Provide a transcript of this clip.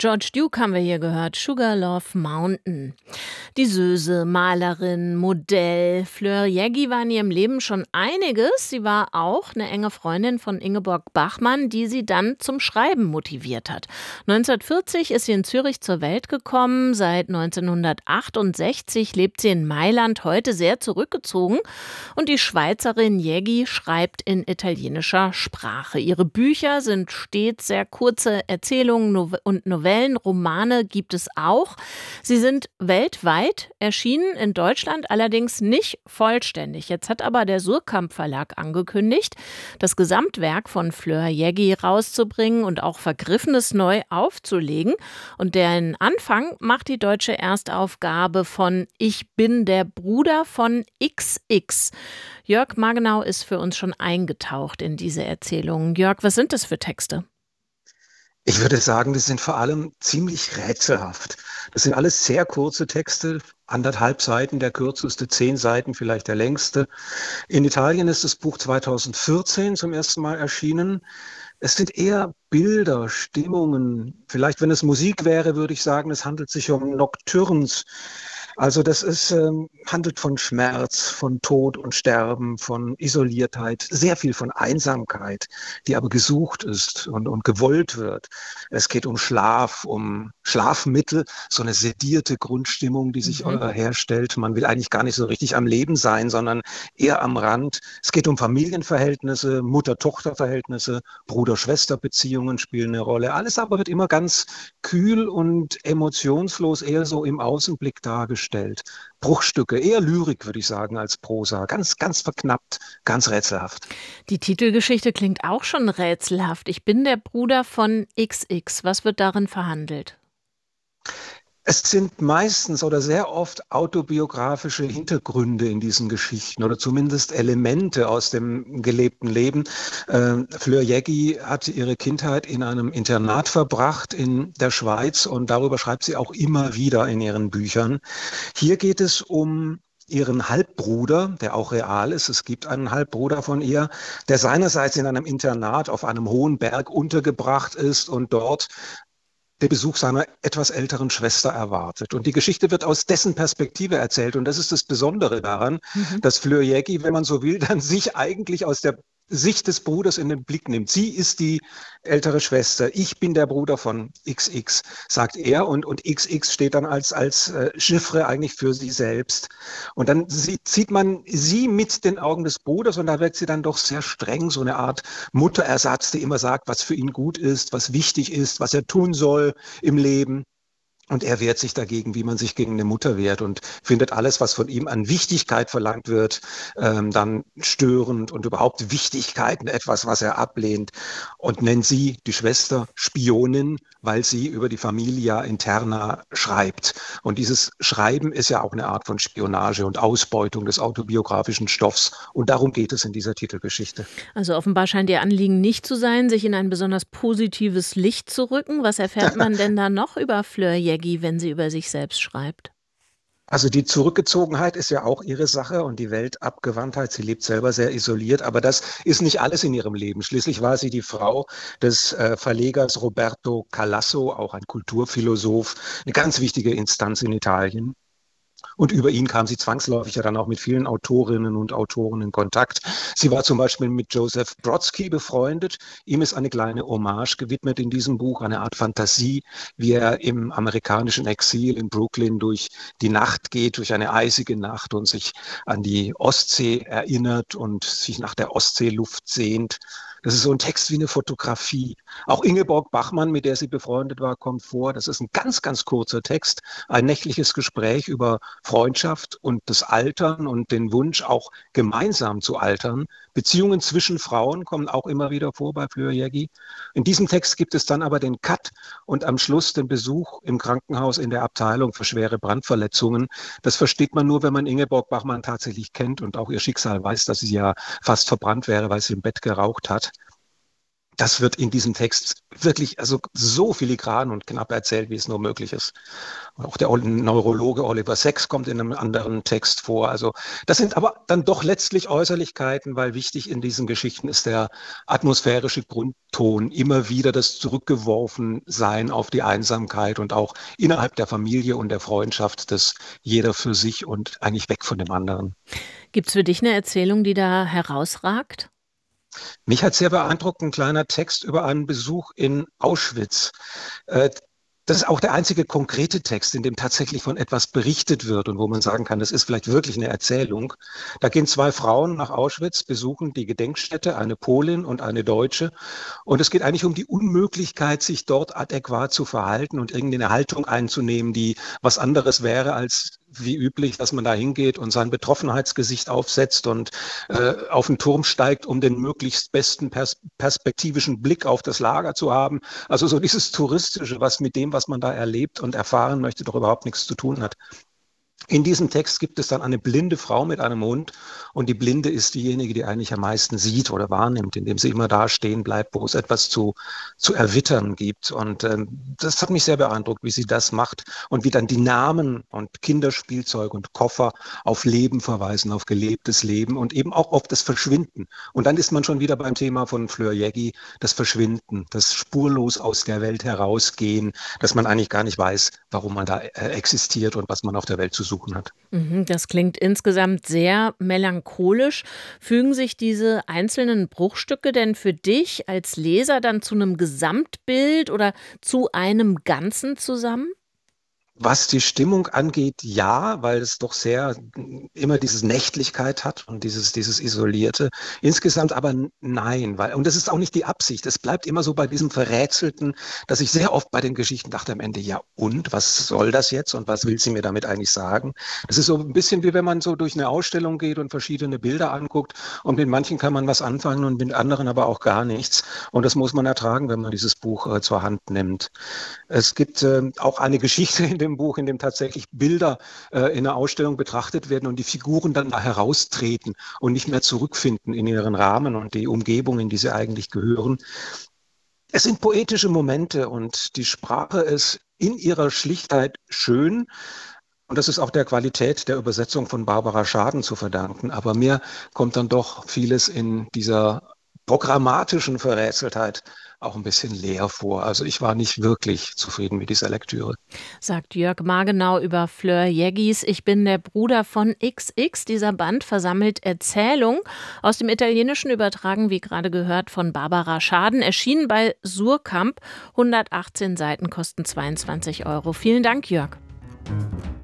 George Duke haben wir hier gehört, Sugarloaf Mountain. Die Söse, Malerin, Modell. Fleur Jeggi war in ihrem Leben schon einiges. Sie war auch eine enge Freundin von Ingeborg Bachmann, die sie dann zum Schreiben motiviert hat. 1940 ist sie in Zürich zur Welt gekommen. Seit 1968 lebt sie in Mailand, heute sehr zurückgezogen. Und die Schweizerin Jeggi schreibt in italienischer Sprache. Ihre Bücher sind stets sehr kurze Erzählungen und Novellen, Romane gibt es auch. Sie sind weltweit erschienen, in Deutschland allerdings nicht vollständig. Jetzt hat aber der Suhrkamp Verlag angekündigt, das Gesamtwerk von Fleur Jeggi rauszubringen und auch Vergriffenes neu aufzulegen. Und den Anfang macht die deutsche Erstaufgabe von Ich bin der Bruder von XX. Jörg Margenau ist für uns schon eingetaucht in diese Erzählungen. Jörg, was sind das für Texte? Ich würde sagen, die sind vor allem ziemlich rätselhaft. Das sind alles sehr kurze Texte, 1,5 Seiten, der kürzeste, 10 Seiten, vielleicht der längste. In Italien ist das Buch 2014 zum ersten Mal erschienen. Es sind eher Bilder, Stimmungen. Vielleicht, wenn es Musik wäre, würde ich sagen, es handelt sich um Nocturnes. Also handelt von Schmerz, von Tod und Sterben, von Isoliertheit, sehr viel von Einsamkeit, die aber gesucht ist und gewollt wird. Es geht um Schlaf, um Schlafmittel, so eine sedierte Grundstimmung, die sich Mhm. herstellt. Man will eigentlich gar nicht so richtig am Leben sein, sondern eher am Rand. Es geht um Familienverhältnisse, Mutter-Tochter-Verhältnisse, Bruder-Schwester-Beziehungen spielen eine Rolle. Alles aber wird immer ganz kühl und emotionslos, eher so im Außenblick dargestellt. Bruchstücke, eher Lyrik, würde ich sagen, als Prosa. Ganz, ganz verknappt, ganz rätselhaft. Die Titelgeschichte klingt auch schon rätselhaft. Ich bin der Bruder von XX. Was wird darin verhandelt? Es sind meistens oder sehr oft autobiografische Hintergründe in diesen Geschichten oder zumindest Elemente aus dem gelebten Leben. Fleur Jeggi hat ihre Kindheit in einem Internat verbracht in der Schweiz und darüber schreibt sie auch immer wieder in ihren Büchern. Hier geht es um ihren Halbbruder, der auch real ist. Es gibt einen Halbbruder von ihr, der seinerseits in einem Internat auf einem hohen Berg untergebracht ist und dort den Besuch seiner etwas älteren Schwester erwartet. Und die Geschichte wird aus dessen Perspektive erzählt. Und das ist das Besondere daran, Mhm. dass Fleur Jeggi, wenn man so will, dann sich eigentlich aus der Sicht des Bruders in den Blick nimmt. Sie ist die ältere Schwester. Ich bin der Bruder von XX, sagt er. Und XX steht dann als Chiffre eigentlich für sie selbst. Und dann sieht man sie mit den Augen des Bruders und da wirkt sie dann doch sehr streng, so eine Art Mutterersatz, die immer sagt, was für ihn gut ist, was wichtig ist, was er tun soll im Leben. Und er wehrt sich dagegen, wie man sich gegen eine Mutter wehrt und findet alles, was von ihm an Wichtigkeit verlangt wird, dann störend und überhaupt Wichtigkeiten etwas, was er ablehnt und nennt sie, die Schwester, Spionin, weil sie über die Familia Interna schreibt. Und dieses Schreiben ist ja auch eine Art von Spionage und Ausbeutung des autobiografischen Stoffs. Und darum geht es in dieser Titelgeschichte. Also offenbar scheint ihr Anliegen nicht zu sein, sich in ein besonders positives Licht zu rücken. Was erfährt man denn da noch über Fleur Jeggi, wenn sie über sich selbst schreibt? Also die Zurückgezogenheit ist ja auch ihre Sache und die Weltabgewandtheit. Sie lebt selber sehr isoliert, aber das ist nicht alles in ihrem Leben. Schließlich war sie die Frau des Verlegers Roberto Calasso, auch ein Kulturphilosoph, eine ganz wichtige Instanz in Italien. Und über ihn kam sie zwangsläufig ja dann auch mit vielen Autorinnen und Autoren in Kontakt. Sie war zum Beispiel mit Joseph Brodsky befreundet. Ihm ist eine kleine Hommage gewidmet in diesem Buch, eine Art Fantasie, wie er im amerikanischen Exil in Brooklyn durch die Nacht geht, durch eine eisige Nacht und sich an die Ostsee erinnert und sich nach der Ostseeluft sehnt. Das ist so ein Text wie eine Fotografie. Auch Ingeborg Bachmann, mit der sie befreundet war, kommt vor. Das ist ein ganz, ganz kurzer Text, ein nächtliches Gespräch über Freundschaft und das Altern und den Wunsch, auch gemeinsam zu altern. Beziehungen zwischen Frauen kommen auch immer wieder vor bei Fleur Jeggi. In diesem Text gibt es dann aber den Cut und am Schluss den Besuch im Krankenhaus in der Abteilung für schwere Brandverletzungen. Das versteht man nur, wenn man Ingeborg Bachmann tatsächlich kennt und auch ihr Schicksal weiß, dass sie ja fast verbrannt wäre, weil sie im Bett geraucht hat. Das wird in diesem Text wirklich also so filigran und knapp erzählt, wie es nur möglich ist. Auch der Neurologe Oliver Sacks kommt in einem anderen Text vor. Also das sind aber dann doch letztlich Äußerlichkeiten, weil wichtig in diesen Geschichten ist der atmosphärische Grundton, immer wieder das Zurückgeworfensein auf die Einsamkeit und auch innerhalb der Familie und der Freundschaft, das jeder für sich und eigentlich weg von dem anderen. Gibt's für dich eine Erzählung, die da herausragt? Mich hat sehr beeindruckt ein kleiner Text über einen Besuch in Auschwitz. Äh, Das ist auch der einzige konkrete Text, in dem tatsächlich von etwas berichtet wird und wo man sagen kann, das ist vielleicht wirklich eine Erzählung. Da gehen zwei Frauen nach Auschwitz, besuchen die Gedenkstätte, eine Polin und eine Deutsche. Und es geht eigentlich um die Unmöglichkeit, sich dort adäquat zu verhalten und irgendeine Haltung einzunehmen, die was anderes wäre als wie üblich, dass man da hingeht und sein Betroffenheitsgesicht aufsetzt und auf den Turm steigt, um den möglichst besten perspektivischen Blick auf das Lager zu haben. Also so dieses Touristische, was mit dem, was man da erlebt und erfahren möchte, doch überhaupt nichts zu tun hat. In diesem Text gibt es dann eine blinde Frau mit einem Hund und die Blinde ist diejenige, die eigentlich am meisten sieht oder wahrnimmt, indem sie immer da stehen bleibt, wo es etwas zu erwittern gibt. Und das hat mich sehr beeindruckt, wie sie das macht und wie dann die Namen und Kinderspielzeug und Koffer auf Leben verweisen, auf gelebtes Leben und eben auch auf das Verschwinden. Und dann ist man schon wieder beim Thema von Fleur Jeggi, das Verschwinden, das spurlos aus der Welt herausgehen, dass man eigentlich gar nicht weiß, warum man da existiert und was man auf der Welt zu suchen hat. Das klingt insgesamt sehr melancholisch. Fügen sich diese einzelnen Bruchstücke denn für dich als Leser dann zu einem Gesamtbild oder zu einem Ganzen zusammen? Was die Stimmung angeht, ja, weil es doch sehr immer diese Nächtlichkeit hat und dieses Isolierte. Insgesamt aber nein, und das ist auch nicht die Absicht. Es bleibt immer so bei diesem Verrätselten, dass ich sehr oft bei den Geschichten dachte am Ende, ja und, was soll das jetzt und was will sie mir damit eigentlich sagen? Das ist so ein bisschen wie wenn man so durch eine Ausstellung geht und verschiedene Bilder anguckt und mit manchen kann man was anfangen und mit anderen aber auch gar nichts. Und das muss man ertragen, wenn man dieses Buch zur Hand nimmt. Es gibt auch eine Geschichte in dem Buch, in dem tatsächlich Bilder in einer Ausstellung betrachtet werden und die Figuren dann da heraustreten und nicht mehr zurückfinden in ihren Rahmen und die Umgebung, in die sie eigentlich gehören. Es sind poetische Momente und die Sprache ist in ihrer Schlichtheit schön. Und das ist auch der Qualität der Übersetzung von Barbara Schaden zu verdanken. Aber mir kommt dann doch vieles in dieser programmatischen Verrätseltheit auch ein bisschen leer vor. Also ich war nicht wirklich zufrieden mit dieser Lektüre. Sagt Jörg Margenau über Fleur Jäggis Ich bin der Bruder von XX. Dieser Band versammelt Erzählungen aus dem Italienischen, übertragen, wie gerade gehört, von Barbara Schaden, erschienen bei Surkamp. 118 Seiten kosten 22 Euro. Vielen Dank, Jörg.